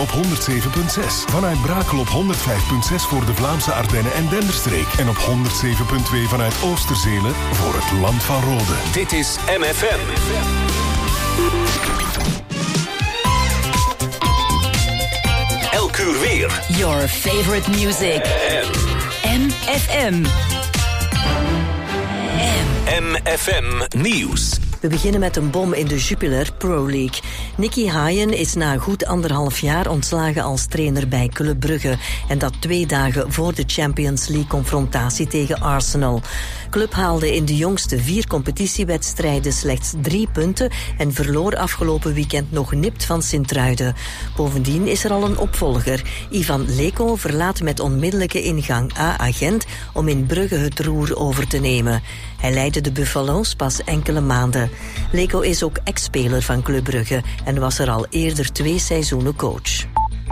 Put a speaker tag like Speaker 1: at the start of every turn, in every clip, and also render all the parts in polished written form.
Speaker 1: op 107.6. Vanuit Brakel op 105.6 voor de Vlaamse Ardennen en Denderstreek. En op 107.2 vanuit Oosterzelen voor het Land van Rode.
Speaker 2: Dit is MFM. Elk uur weer.
Speaker 3: Your favorite music. MFM.
Speaker 2: MFM Nieuws.
Speaker 4: We beginnen met een bom in de Jupiler Pro League. Nicky Hayen is na goed 1,5 jaar ontslagen als trainer bij Club Brugge. En dat 2 dagen voor de Champions League confrontatie tegen Arsenal. Club haalde in de jongste 4 competitiewedstrijden slechts 3 punten en verloor afgelopen weekend nog nipt van Sint-Truiden. Bovendien is er al een opvolger. Ivan Leko verlaat met onmiddellijke ingang A-agent om in Brugge het roer over te nemen. Hij leidde de Buffalo's pas enkele maanden. Leko is ook ex-speler van Club Brugge en was er al eerder 2 seizoenen coach.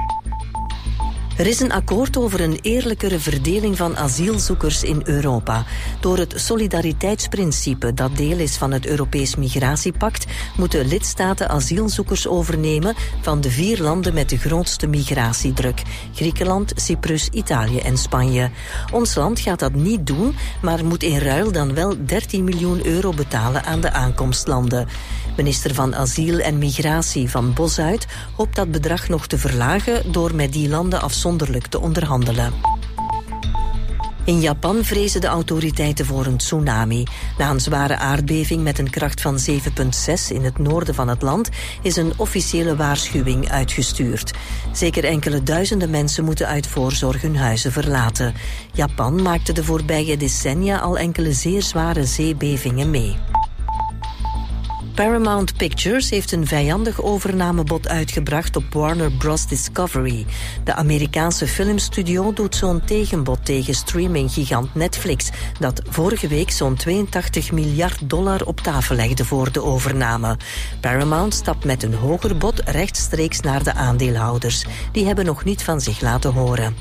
Speaker 4: Er is een akkoord over een eerlijkere verdeling van asielzoekers in Europa. Door het solidariteitsprincipe dat deel is van het Europees Migratiepact moeten lidstaten asielzoekers overnemen van de 4 landen met de grootste migratiedruk: Griekenland, Cyprus, Italië en Spanje. Ons land gaat dat niet doen, maar moet in ruil dan wel 13 miljoen euro betalen aan de aankomstlanden. Minister van Asiel en Migratie Van Bosuit hoopt dat bedrag nog te verlagen door met die landen afzonderlijk te onderhandelen. In Japan vrezen de autoriteiten voor een tsunami. Na een zware aardbeving met een kracht van 7,6 in het noorden van het land is een officiële waarschuwing uitgestuurd. Zeker enkele duizenden mensen moeten uit voorzorg hun huizen verlaten. Japan maakte de voorbije decennia al enkele zeer zware zeebevingen mee. Paramount Pictures heeft een vijandig overnamebod uitgebracht op Warner Bros. Discovery. De Amerikaanse filmstudio doet zo'n tegenbod tegen streaminggigant Netflix, dat vorige week zo'n $82 miljard op tafel legde voor de overname. Paramount stapt met een hoger bod rechtstreeks naar de aandeelhouders. Die hebben nog niet van zich laten horen.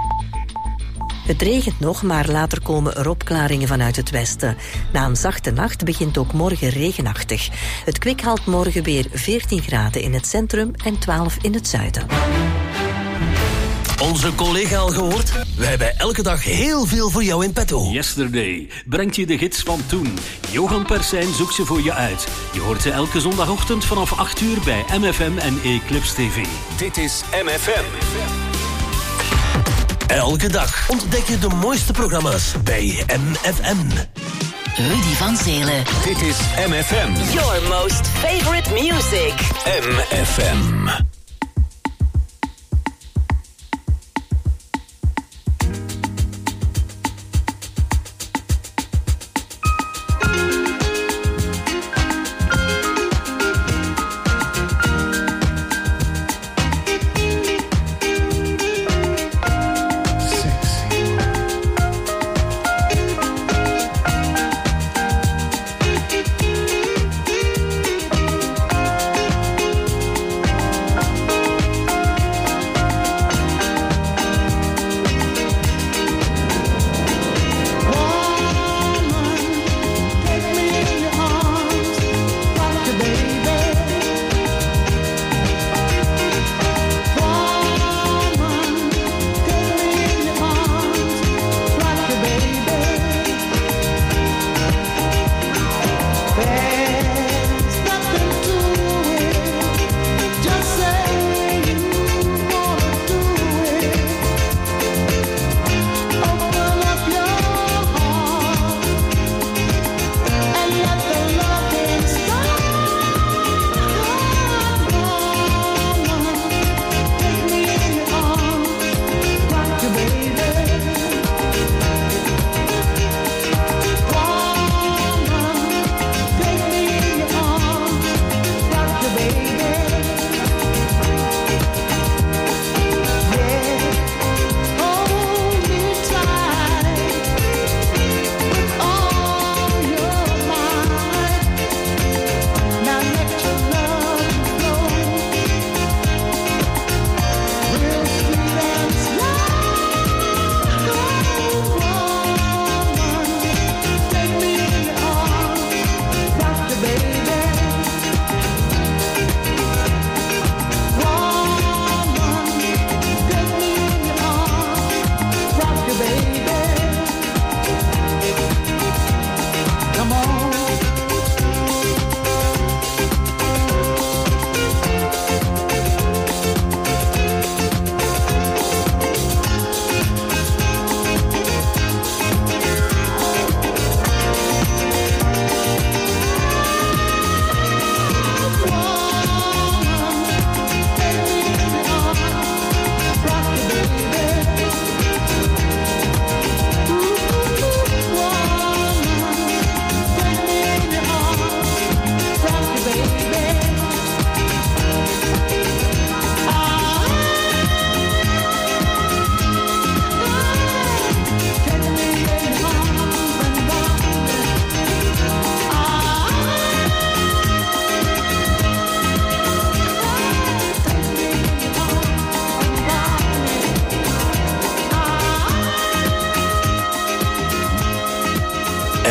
Speaker 4: Het regent nog, maar later komen er opklaringen vanuit het westen. Na een zachte nacht begint ook morgen regenachtig. Het kwik haalt morgen weer 14 graden in het centrum en 12 in het zuiden.
Speaker 5: Onze collega al gehoord? We hebben elke dag heel veel voor jou in petto.
Speaker 6: Yesterday brengt je de gids van toen. Johan Persijn zoekt ze voor je uit. Je hoort ze elke zondagochtend vanaf 8 uur bij MFM en Eclipse TV.
Speaker 2: Dit is MFM.
Speaker 5: Elke dag ontdek je de mooiste programma's bij MFM.
Speaker 3: Rudy van Zelen.
Speaker 2: Dit is MFM.
Speaker 3: Your most favorite music.
Speaker 2: MFM.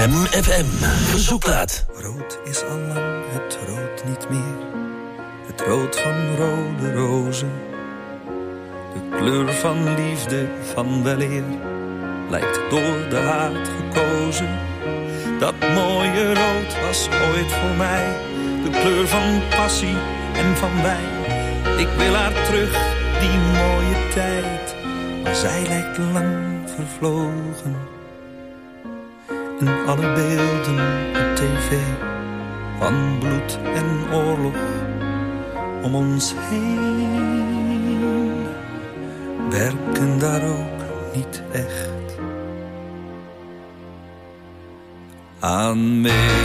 Speaker 5: MFM. Verzoekplaat.
Speaker 7: Rood is al lang het rood niet meer. Het rood van rode rozen. De kleur van liefde, van weleer, lijkt door de haat gekozen. Dat mooie rood was ooit voor mij de kleur van passie en van wijn. Ik wil haar terug, die mooie tijd, maar zij lijkt lang vervlogen. En alle beelden op tv van bloed en oorlog om ons heen werken daar ook niet echt aan mee.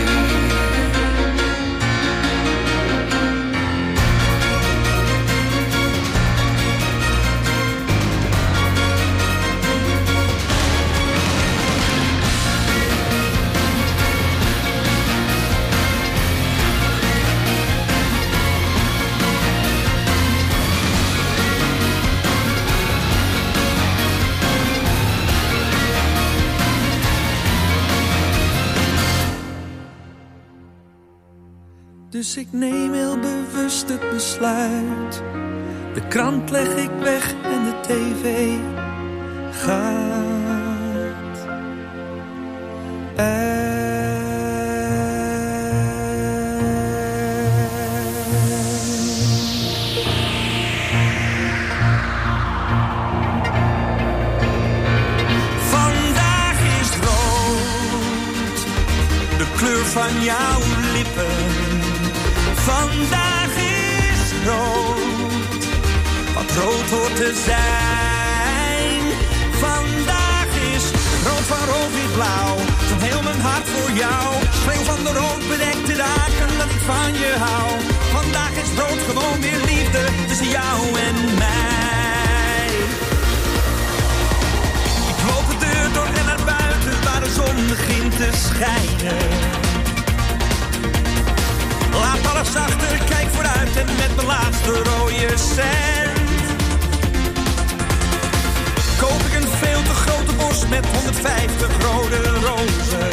Speaker 7: Dus ik neem heel bewust het besluit. De krant leg ik weg en de tv gaat uit. Vandaag is rood, de kleur van jouw lippen. Vandaag is rood, wat rood hoort te zijn. Vandaag is rood van rood wit blauw, van heel mijn hart voor jou. Schreeuw van de rood bedekte dagen dat ik van je hou. Vandaag is rood gewoon weer liefde tussen jou en mij. Ik loop de deur door en naar buiten waar de zon begint te schijnen. Laat alles achter, kijk vooruit en met mijn laatste rode cent koop ik een veel te grote bos met 150 rode rozen.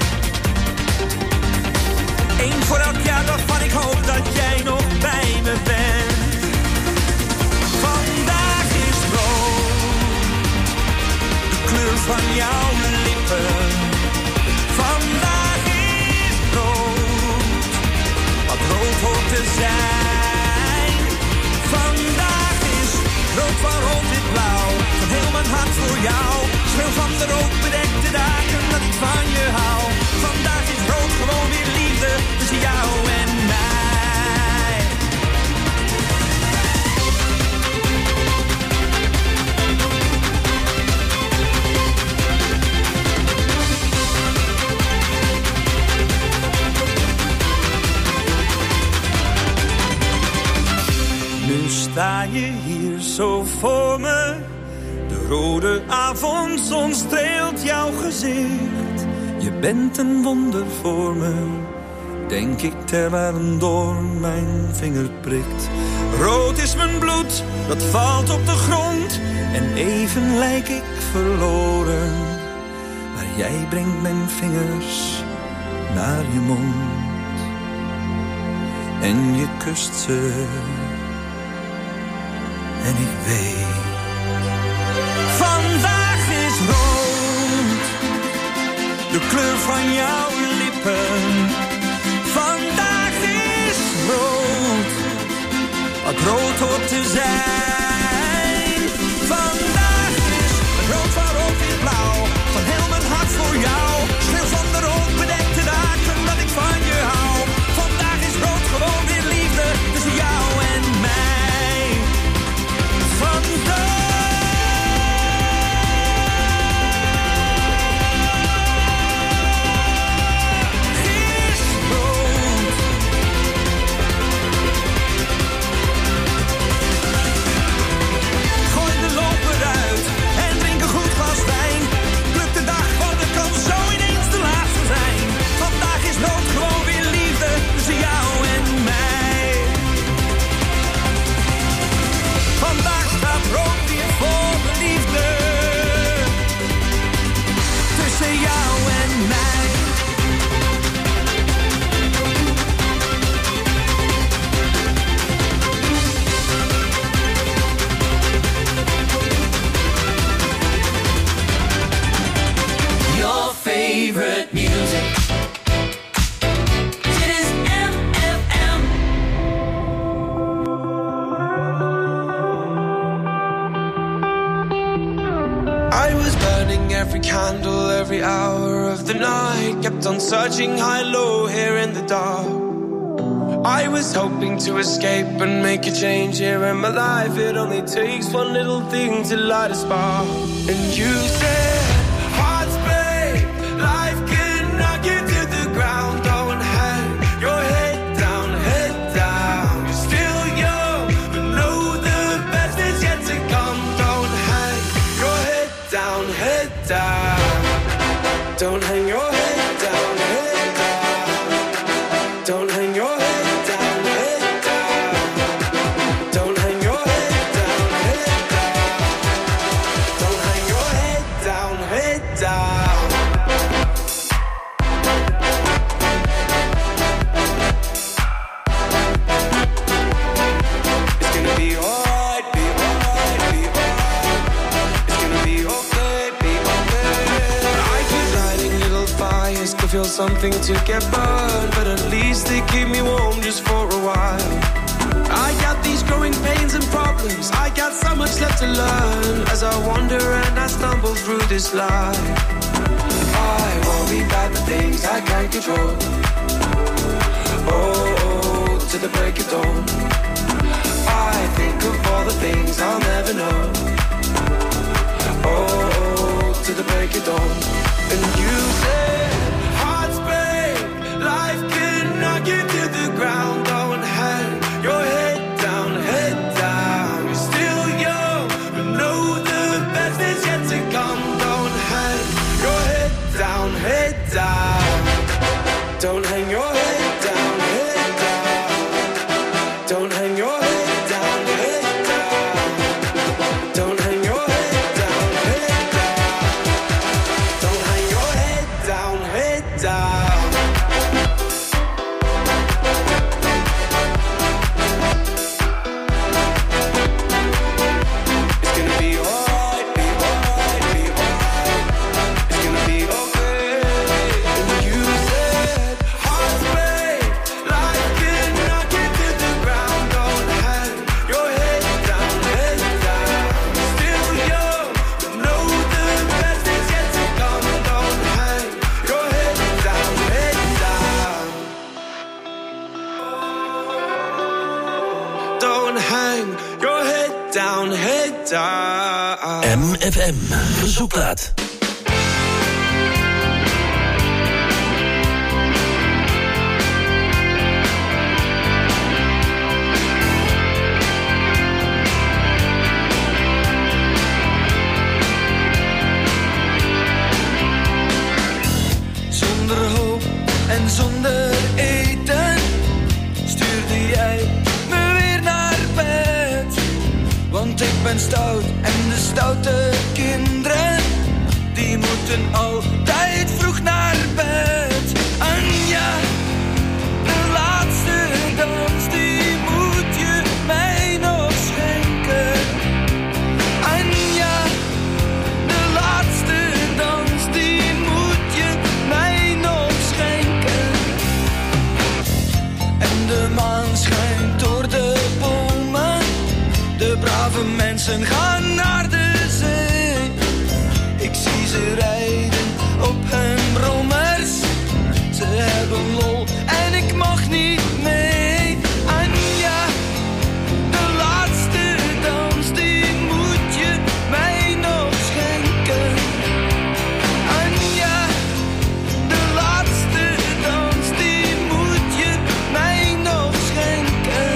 Speaker 7: Eén voor elk jaar waarvan ik hoop dat jij nog bij me bent. Vandaag is rood, de kleur van jouw lippen. Vandaag is rood, wat rood hoort te zijn. Vandaag is rood van rood wit blauw, van heel mijn hart voor jou. Schreeuw van de rood bedekte dagen dat ik van je hou. Vandaag is rood gewoon weer liefde tussen jou en mij. Nu sta je hier zo voor me. De rode avondzon streelt jouw gezicht. Je bent een wonder voor me, denk ik terwijl een doorn mijn vinger prikt. Rood is mijn bloed, dat valt op de grond. En even lijk ik verloren. Maar jij brengt mijn vingers naar je mond. En je kust ze. En ik weet, vandaag is rood, de kleur van jouw lippen. Vandaag is rood, wat rood hoort te zijn. Vandaag is rood van rood wit blauw, van heel mijn hart voor jou. Schreeuw van de rood bedekte dagen dat ik van je hou. Vandaag is rood gewoon weer liefde tussen jou en mij.
Speaker 8: burning every candle, every hour of the night. Kept on searching high, low, here in the dark. I was hoping to escape and make a change here in my life. It only takes one little thing to light a spark. And you said, hearts break, life can knock you to the ground. Don't hang your head down, head down. You're still young, but know the best is yet to come. Don't hang your head down, head down. Don't hang your head down, head down. Don't hang your head. Feel something to get burned, but at least they keep me warm just for a while. I got these growing pains and problems, I got so much left to learn. As I wander and I stumble through this life, I worry about the things I can't control. Oh, to the break of dawn, I think of all the things I'll never know. Oh, to the break of dawn. And you say life can knock you to the ground. Don't hang your head down, head down. You're still young, but know the best is yet to come. Don't hang your head down, head down. Don't hang your head down, head down. Don't hang your head down, head down. Don't hang your head down, head down. Don't hang your head down, head down.
Speaker 5: MFM Verzoekplaat.
Speaker 7: Zonder hoop en zonder eten stuurde jij me weer naar bed. Want ik ben stout en de stoute kinderen, die moeten altijd vroeg naar bed. Anja, de laatste dans, die moet je mij nog schenken. Anja, de laatste dans, die moet je mij nog schenken. En de maan schijnt door de bomen, de brave mensen gaan naar de zee. Ik zie ze rijden op hun brommers. Ze hebben lol en ik mag niet mee. Anja, de laatste dans, die moet je mij nog schenken. Anja, de laatste dans, die moet je mij nog schenken.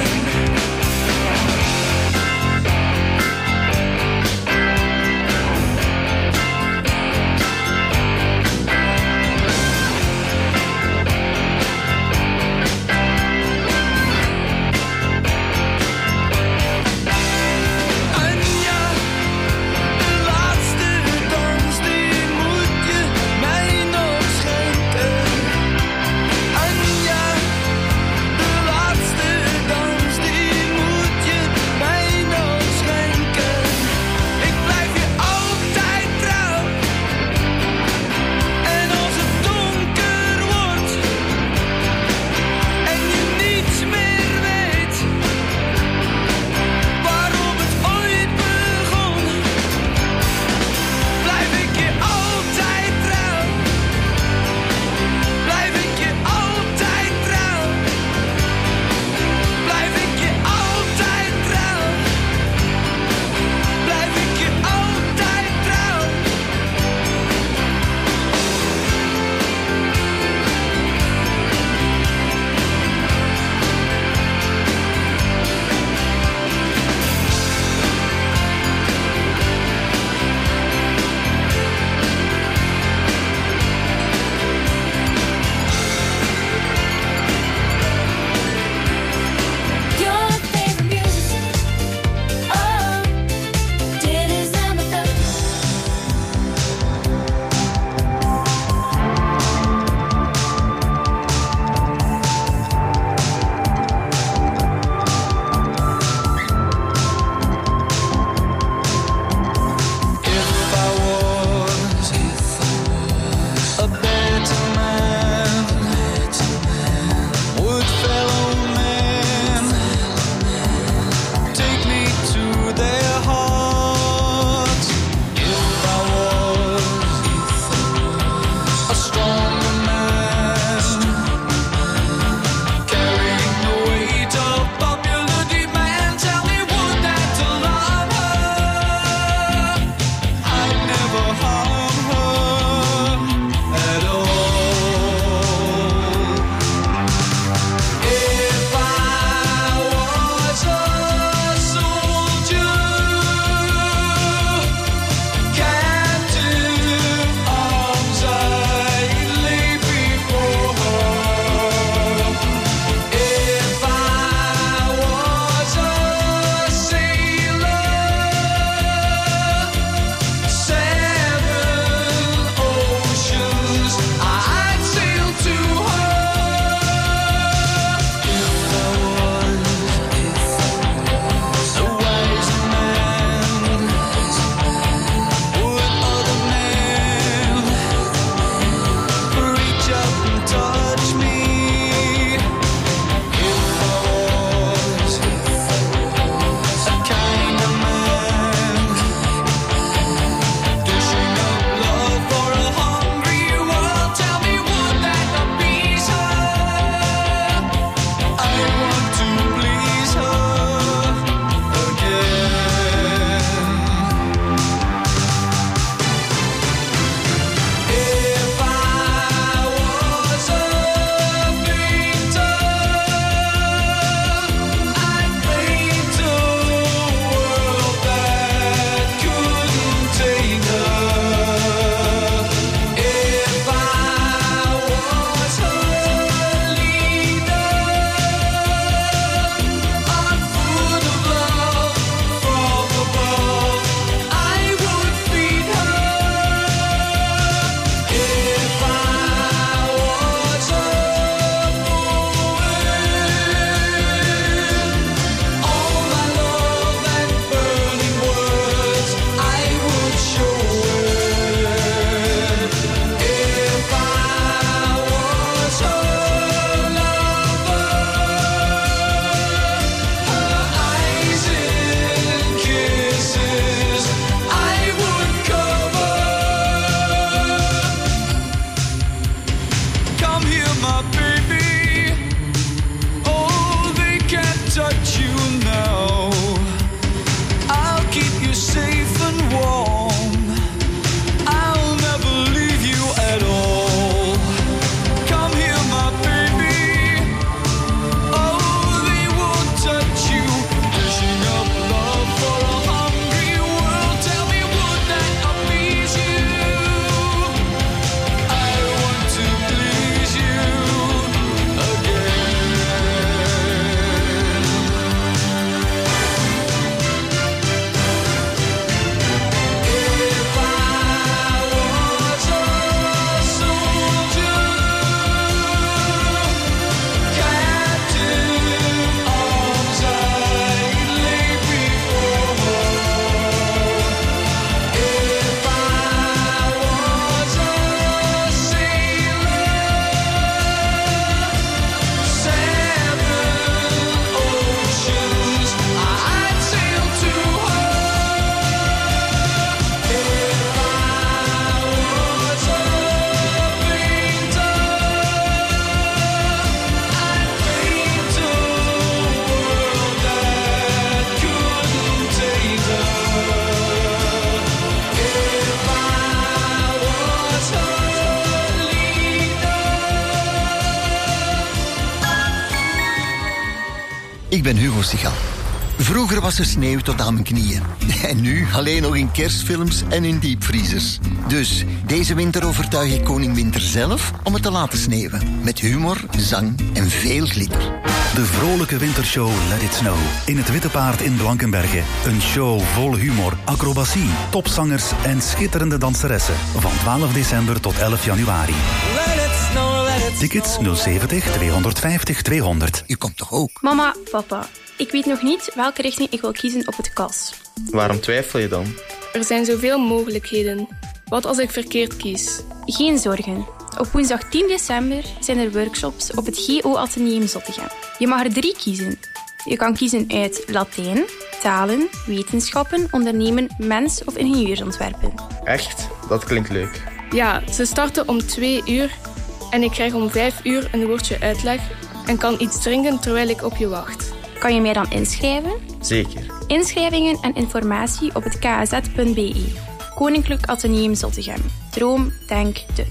Speaker 9: ben Hugo Sigal. Vroeger was er sneeuw tot aan mijn knieën. En nu alleen nog in kerstfilms en in diepvriezers. Dus deze winter overtuig ik koning Winter zelf om het te laten sneeuwen. Met humor, zang en veel glitter.
Speaker 10: De vrolijke wintershow Let It Snow. In het Witte Paard in Blankenberge. Een show vol humor, acrobatie, topzangers en schitterende danseressen. Van 12 december tot 11 januari.
Speaker 8: Let it snow, let it
Speaker 10: Tickets 070 250 200.
Speaker 9: U komt toch ook?
Speaker 11: Mama, papa, ik weet nog niet welke richting ik wil kiezen op het KAS.
Speaker 12: Waarom twijfel je dan?
Speaker 11: Er zijn zoveel mogelijkheden. Wat als ik verkeerd kies? Geen zorgen. Op woensdag 10 december zijn er workshops op het GO Atheneum Zottegem. Je mag er 3 kiezen. Je kan kiezen uit Latijn, talen, wetenschappen, ondernemen, mens- of ingenieursontwerpen.
Speaker 12: Echt? Dat klinkt leuk.
Speaker 11: Ja, ze starten om 2 uur en ik krijg om 5 uur een woordje uitleg en kan iets drinken terwijl ik op je wacht. Kan je mij dan inschrijven?
Speaker 12: Zeker.
Speaker 11: Inschrijvingen en informatie op het kaz.be. Koninklijk Atheneum Zottegem. Droom, denk, durf.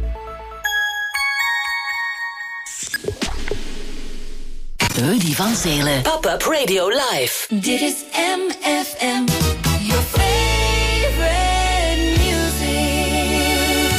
Speaker 3: Rudy van Zelen.
Speaker 2: Pop-up Radio Live.
Speaker 3: Dit is MFM. Your favorite music.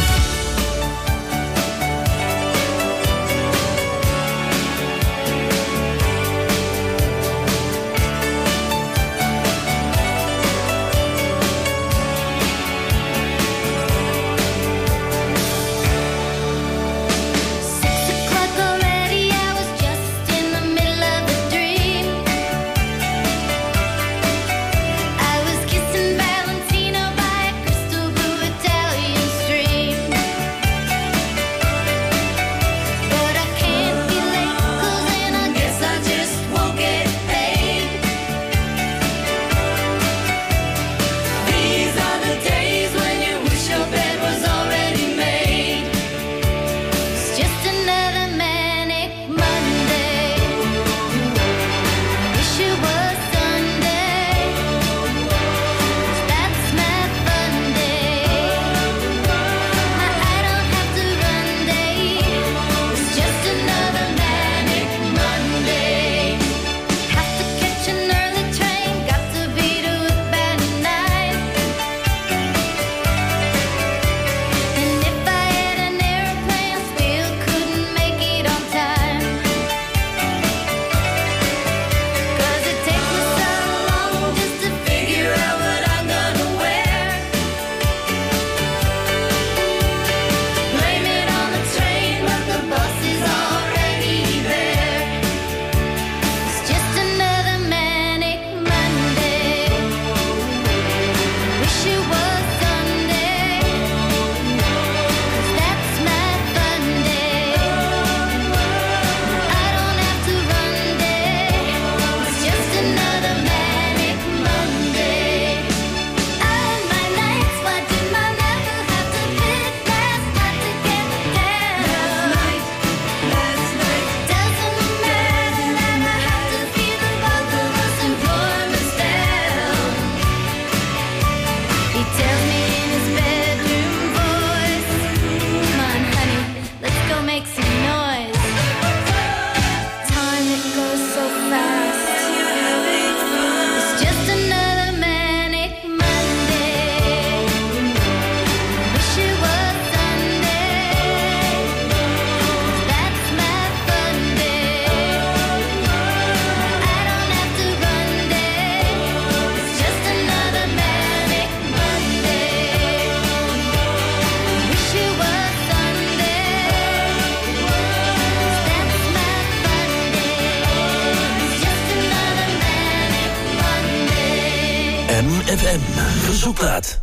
Speaker 5: MFM Verzoekplaat.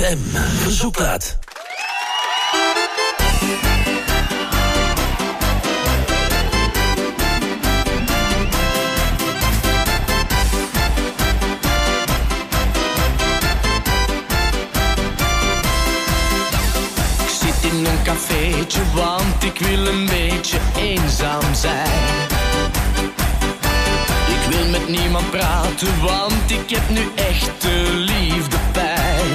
Speaker 5: FM verzoekplaat.
Speaker 13: In een cafeetje, want ik wil een beetje eenzaam zijn. Ik wil met niemand praten, want ik heb nu echte liefdepijn.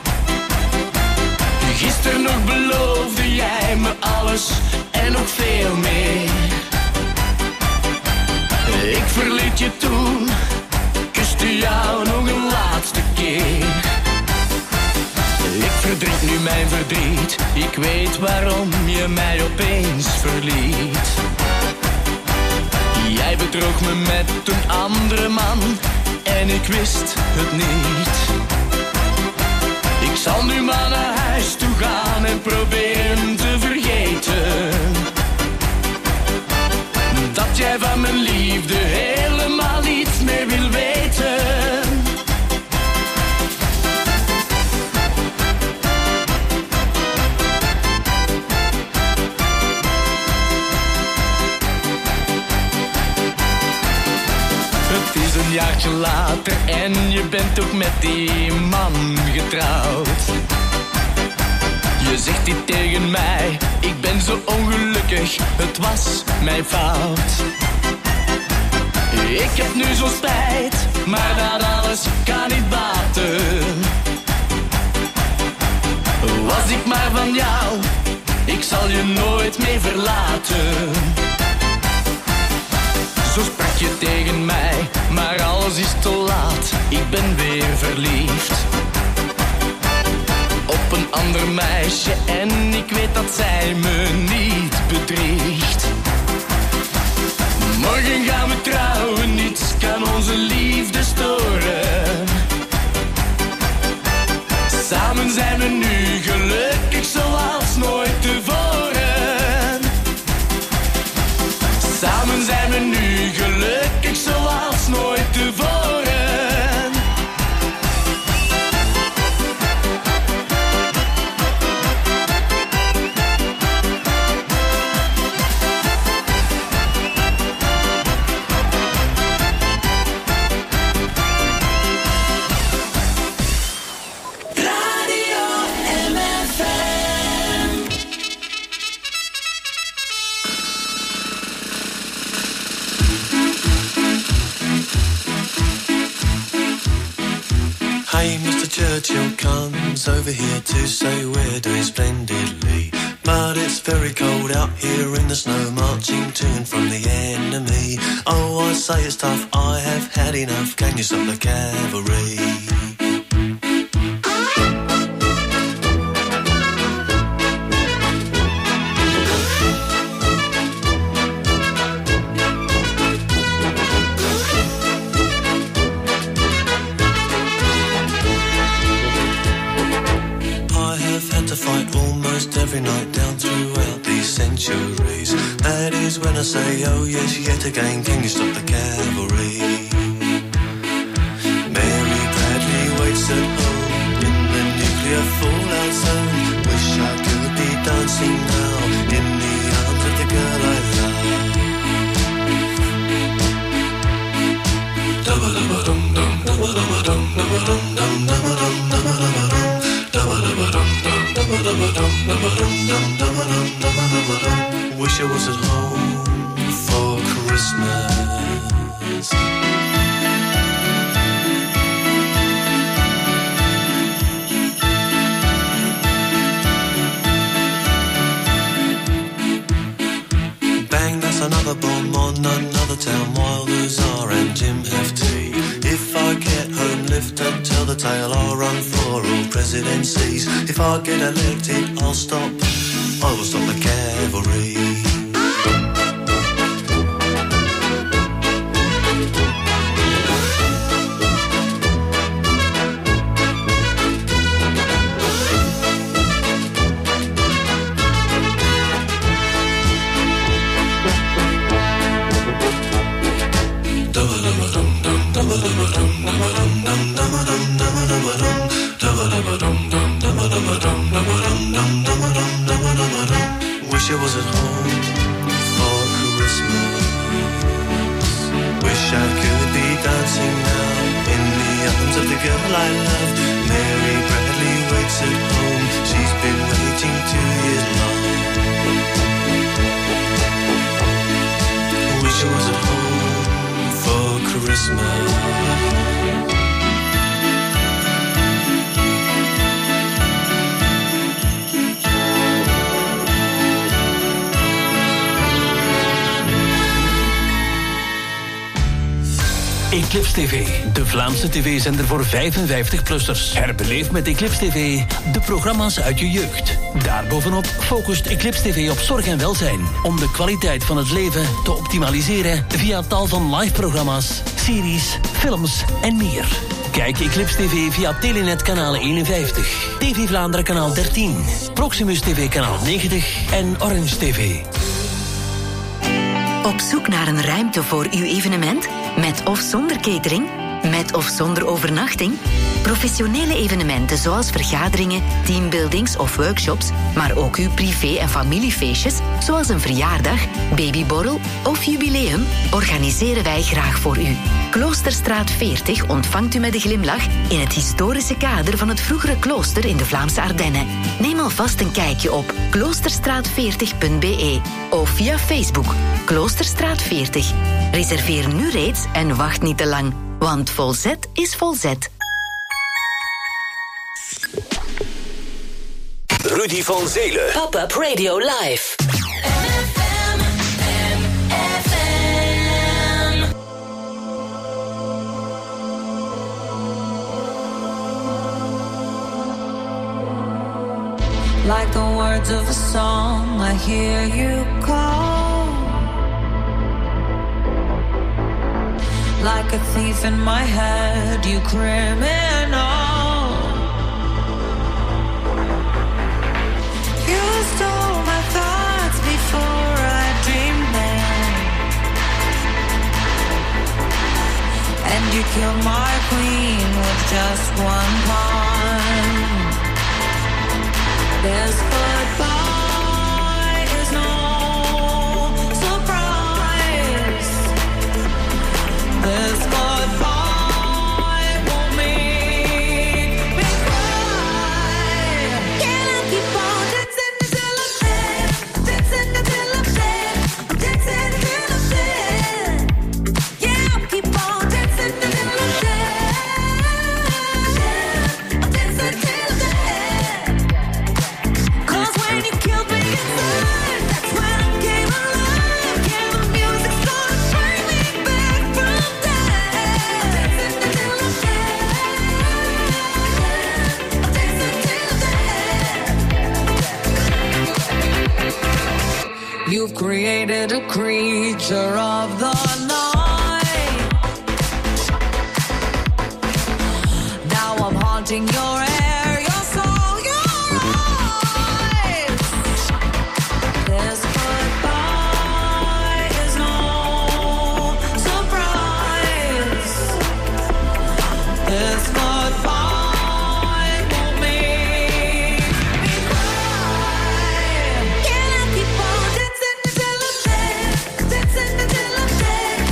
Speaker 13: Gisteren nog beloofde jij me alles en nog veel meer. Ik verliet je toen, kuste jou nog een laatste keer. Ik verdriet nu mijn verdriet, ik weet waarom je mij opeens verliet. Jij bedroog me met een andere man en ik wist het niet. Ik zal nu maar naar huis toe gaan en proberen te vergeten dat jij van mijn liefde helemaal niets meer wil weten. Een jaartje later en je bent ook met die man getrouwd. Je zegt niet tegen mij, ik ben zo ongelukkig, het was mijn fout. Ik heb nu zo'n spijt, maar dat alles kan niet baten. Was ik maar van jou, ik zal je nooit meer verlaten. Zo sprak je tegen mij, maar alles is te laat, ik ben weer verliefd op een ander meisje en ik weet dat zij me niet bedriegt. Morgen gaan we trouwen, niets kan onze liefde storen. Samen zijn we nu gelukkig zoals nooit tevoren. Samen zijn we nu gelukkig zoals nooit tevoren.
Speaker 14: Churchill comes over here to say we're doing splendidly, but it's very cold out here in the snow, marching to and from the enemy. Oh, I say it's tough, I have had enough, can you stop the cavalry? Every night down throughout these centuries. That is when I say, oh yes, yet again, can you stop the cavalry? Mary Bradley waits at home in the nuclear fallout zone. Wish I could be dancing now in the arms of the girl I love. Dum-ba-dum-ba-dum-dum, dum-ba-dum-ba-dum, dum-ba-dum-dum, dum-ba-dum-dum-dum-dum-dum. Wish I was at home for Christmas. Bang, that's another bomb on another town. Wilders are and Jim have tea. If I get home, lift and tell the tale. I'll run for all presidencies. If I get elected, I'll stop. I will stop the cavalry. Dum Wish I was at home for Christmas. Wish I could be dancing now in the arms of the girl I love. Mary Bradley waits at home. She's been waiting 2 years long. Wish I was at home for Christmas.
Speaker 5: Eclipse TV, de Vlaamse tv-zender voor 55-plussers. Herbeleef met Eclipse TV de programma's uit je jeugd. Daarbovenop focust Eclipse TV op zorg en welzijn, om de kwaliteit van het leven te optimaliseren via tal van live-programma's, series, films en meer. Kijk Eclipse TV via Telenet kanaal 51, TV Vlaanderen kanaal 13, Proximus TV kanaal 90 en Orange TV.
Speaker 3: Op zoek naar een ruimte voor uw evenement? Met of zonder catering? Met of zonder overnachting? Professionele evenementen zoals vergaderingen, teambuildings of workshops, maar ook uw privé- en familiefeestjes, zoals een verjaardag, babyborrel of jubileum, organiseren wij graag voor u. Kloosterstraat 40 ontvangt u met een glimlach in het historische kader van het vroegere klooster in de Vlaamse Ardennen. Neem alvast een kijkje op kloosterstraat40.be of via Facebook Kloosterstraat 40. Reserveer nu reeds en wacht niet te lang, want Volzet is Volzet.
Speaker 2: Rudy van Zelen.
Speaker 3: Pop-up Radio Live.
Speaker 15: Like the words of a song, I hear you call. Like a thief in my head, you criminal. You stole my thoughts before I dreamed them, and you killed my queen with just one pawn. This goodbye is no surprise. This goodbye won't make me cry. Can I keep on dancing until I'm dead? Dancing until I'm dead. Dancing until I'm dead. Yeah, I'll keep on dancing until I'm dead. I'll dance until I'm dead. When you killed me inside, that's when I came alive. Yeah, the music started bring me back from death. Dancing until I'm dead. Dancing until I'm dead. You've created a creature of the night. Now I'm haunting your air, your soul, your eyes. This goodbye is no surprise. This goodbye won't make me cry. Can I keep on dancing until I'm dead? Dancing until I'm dead.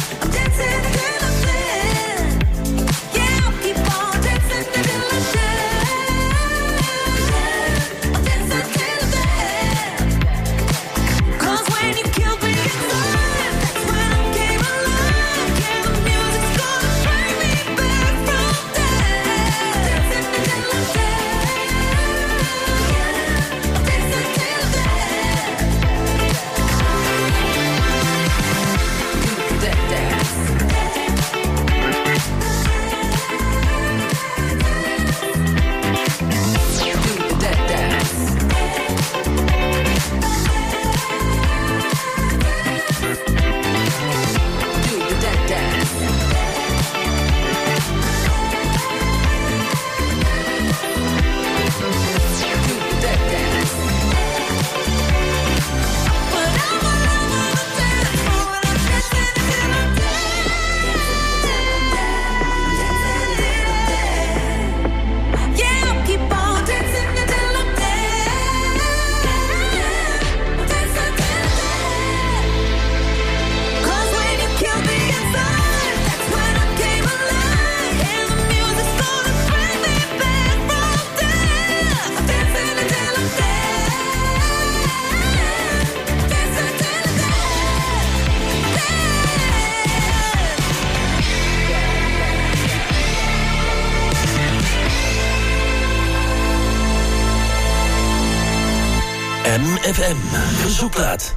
Speaker 5: MFM Verzoekplaat.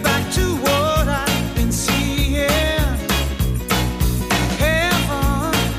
Speaker 15: Back to what I've been seeing. Heaven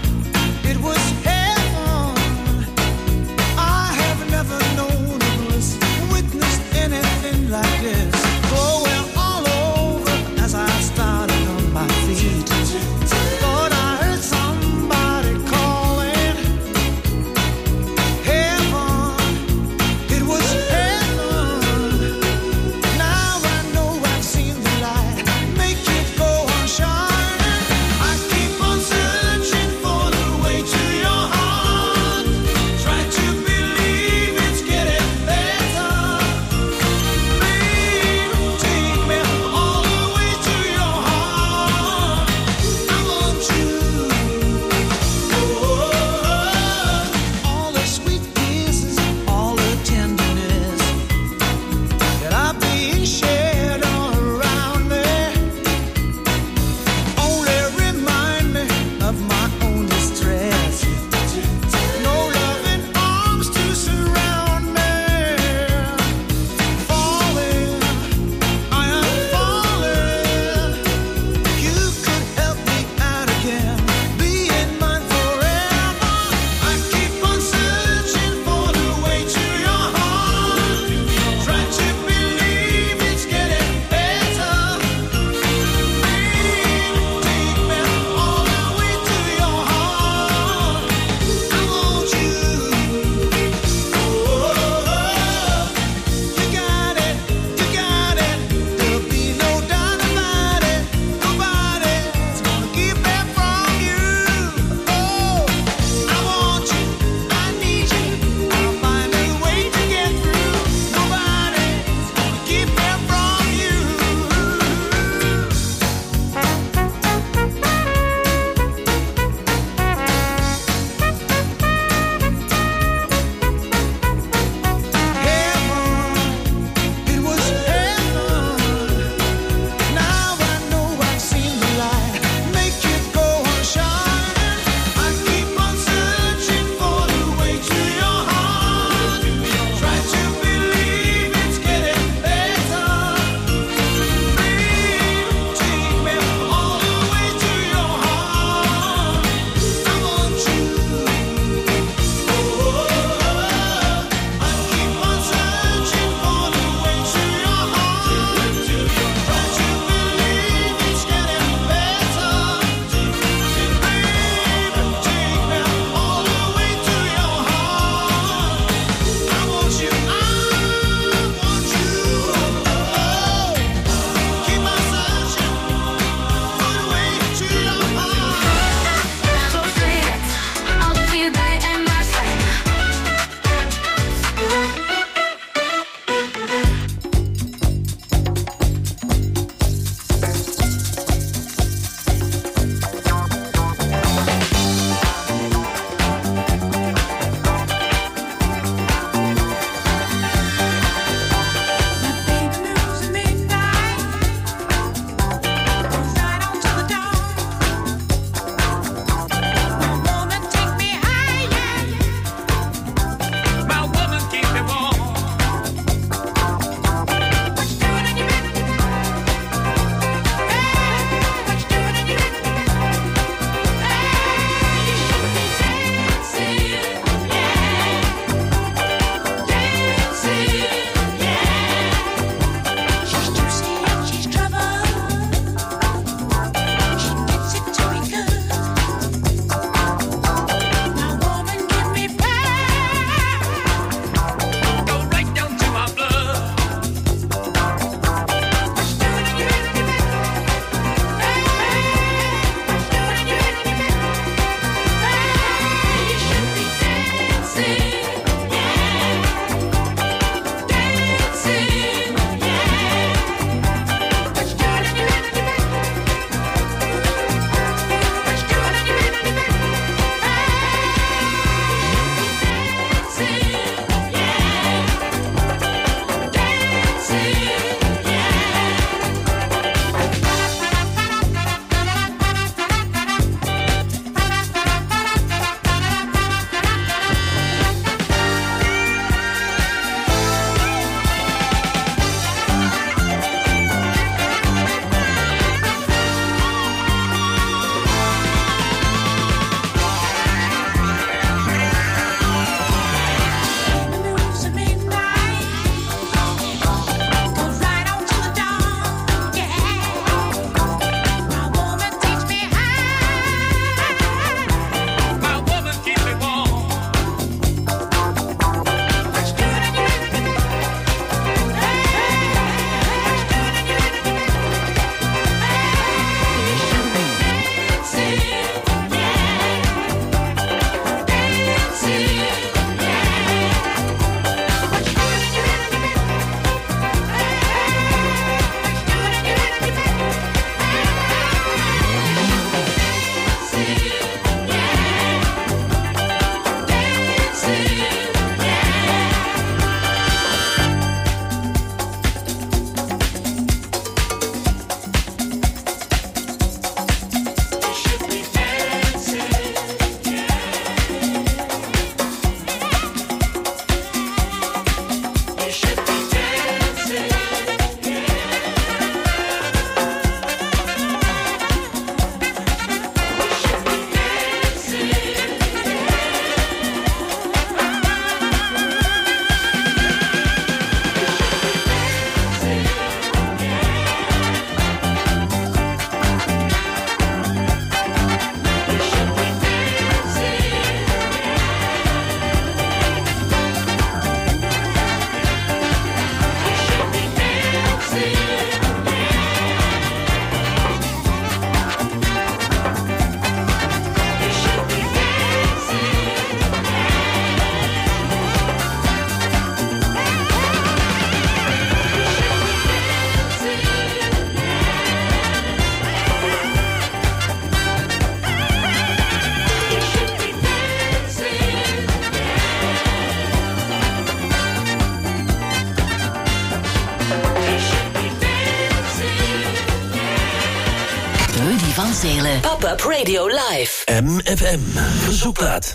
Speaker 3: van Zelen. Pop-up Radio Live.
Speaker 5: MFM. Verzoekplaat.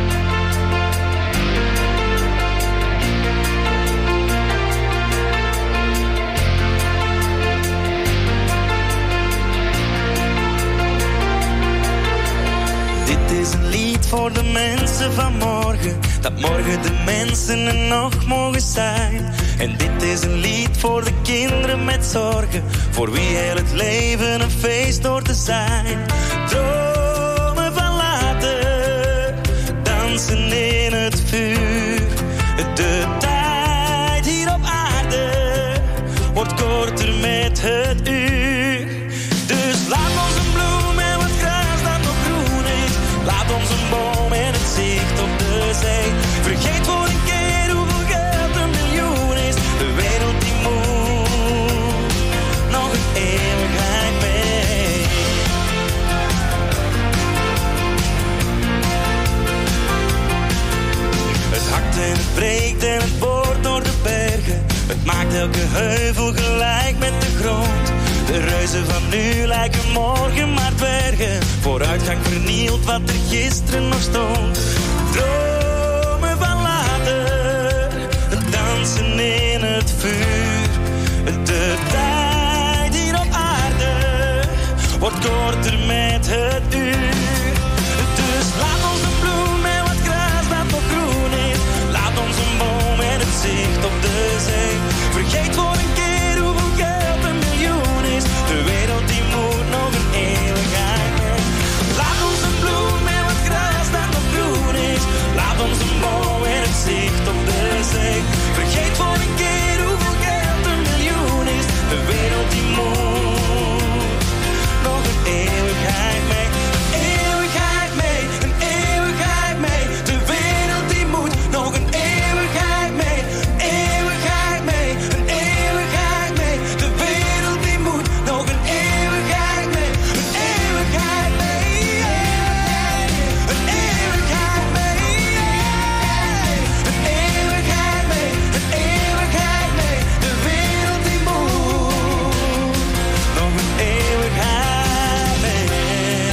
Speaker 16: Dit is een lied voor de mensen van morgen, dat morgen de mensen er nog mogen zijn. En dit is een lied voor de kinderen met zorgen, voor wie heel het leven een feest hoort te zijn. Dromen van later, dansen in het vuur. De tijd hier op aarde wordt korter met het uur. Dus laat ons een bloem en wat gras dat nog groen is. Laat ons een boom en het zicht op de zee. Vergeet voor een keer hoeveel geld een miljoen is. De wereld die moet nog een eeuwigheid mee. Het hakt en het breekt en het boort door de bergen. Het maakt elke heuvel gelijk met de grond. De reuzen van nu lijken morgen maar bergen. Vooruitgang vernielt wat er gisteren nog stond. Dromen van later, dansen in het vuur. De tijd hier op aarde wordt korter met het uur. Dus laat ons een bloem en wat gras dat nog groen is. Laat ons een boom en het zicht op de zee. Vergeet voor een keer hoeveel geld een miljoen is. De wereld die moet nog een eeuwigheid mee. Laat ons een bloem en wat gras dat nog groen is. Laat ons een boom en het zicht op de zee. Vergeet voor een keer hoeveel geld een miljoen is. De wereld die moet nog een eeuwigheid mee. Een eeuwigheid mee, een eeuwigheid mee. De wereld die moet nog een eeuwigheid mee. Eeuwigheid mee, een eeuwigheid mee. De wereld die moet nog een eeuwigheid mee. Een eeuwigheid mee. Een eeuwigheid mee. Een eeuwigheid mee. Een eeuwigheid mee. De wereld die moet nog een eeuwigheid mee.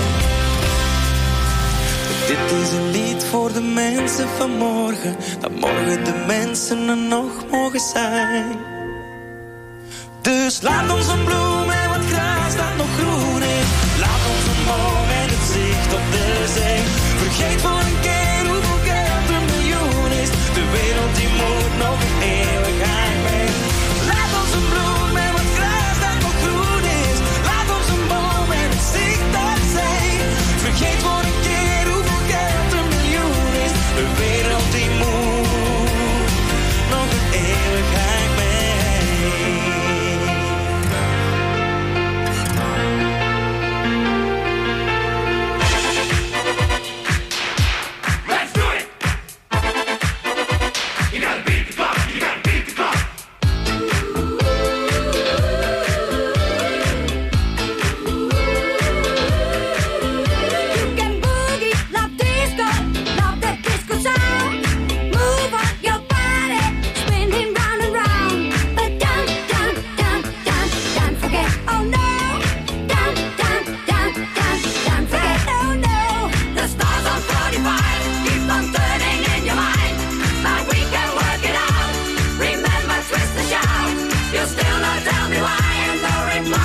Speaker 16: Dit is een lied voor de mensen van morgen, dat morgen de mensen er nog mogen zijn. Dus laat ons een bloem en wat gras dat nog groen is. Laat ons een boom en het zicht op de zee. Vergeet voor een keer hoeveel geld een miljoen is. De wereld die moet nog een eeuwigheid mee. Laat ons een bloem en wat gras dat nog groen is. Laat ons een boom en het zicht op de zee. Vergeet voor een keer hoeveel geld een miljoen is. De wereld die moet nog een eeuwigheid mee.
Speaker 15: Let's do it! You gotta beat the clock, you gotta beat the clock.
Speaker 17: You can boogie, love disco, love that disco sound. Move on your body, spinning round and round. But don't forget, oh no. Don't forget, oh no. The stars on 45 keep on turning in your mind. But we can work it out. Remember, twist and shout. You still not tell me why, and no reply.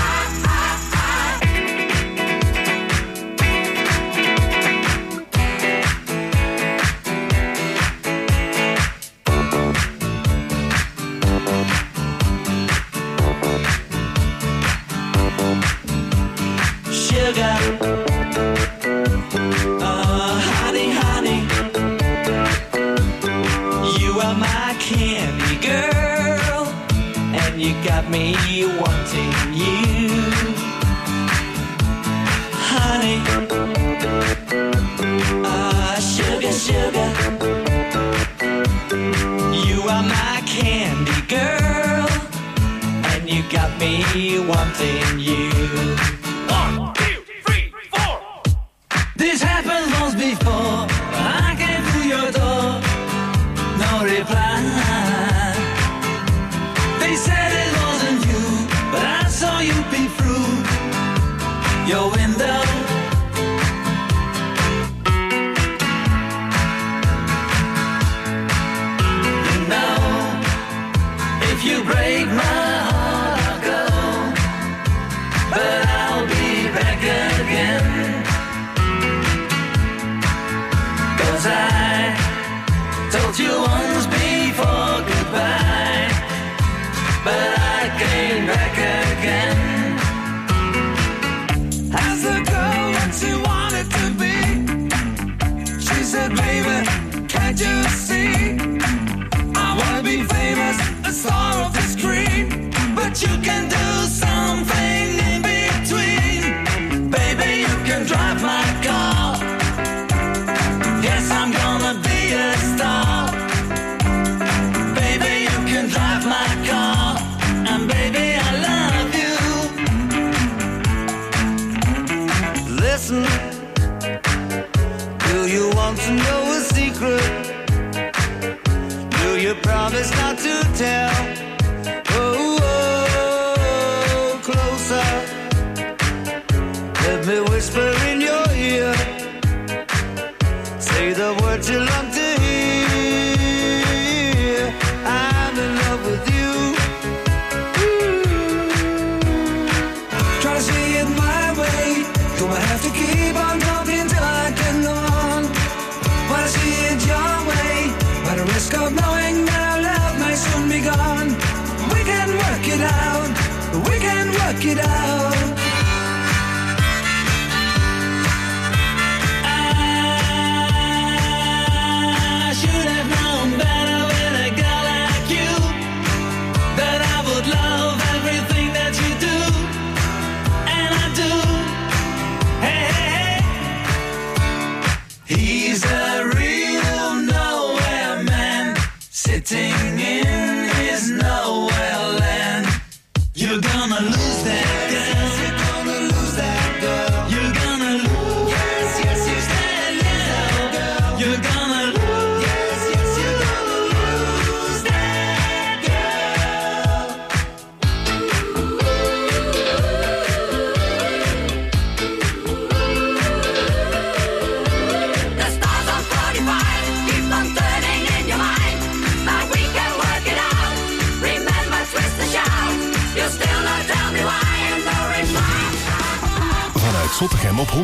Speaker 16: Sugar, honey, honey, you are my candy girl, and you got me wanting you, honey. Sugar, sugar, you are my candy girl, and you got me wanting you. This happened once before. I came to your door, no reply. They said it wasn't you, but I saw you peek through.
Speaker 13: your window. You know, if you break my heart, I'll go, but I'll be back again. 'Cause I told you once before goodbye, but I came back again. As the girl that she wanted to be, she said, baby, can't you see? I wanna be famous, a star of the screen, but you can do something in between. Baby, you can drive my car. Yes, I'm gonna be a star. Baby, you can drive my car. And baby, I love you. Listen, do you want to know a secret? Do you promise not to tell? Oh, oh, closer. Let me whisper in your ear. Say the words you love to hear. I'm in love with you. Try to see it my way. Gonna have to keep on talking till I can go on. Wanna see it your way, by the risk of knowing that our love may soon be gone. We can work it out. We can work it out. I should have known better with a girl like you, that I would love everything that you do, and I do. Hey, hey, hey. He's a real nowhere man, sitting in his nowhere land. You're gonna lose that girl. You're gonna lose that girl. You're gonna lose. Yes, yes, yes, that girl. You're gonna lose. Yes, yes, you're gonna lose that girl.
Speaker 17: The stars on 45 keep on turning in your mind, but we can work it out. Remember, twist and shout. You still not tell me why, and no reply.
Speaker 1: Vanuit Zottegem op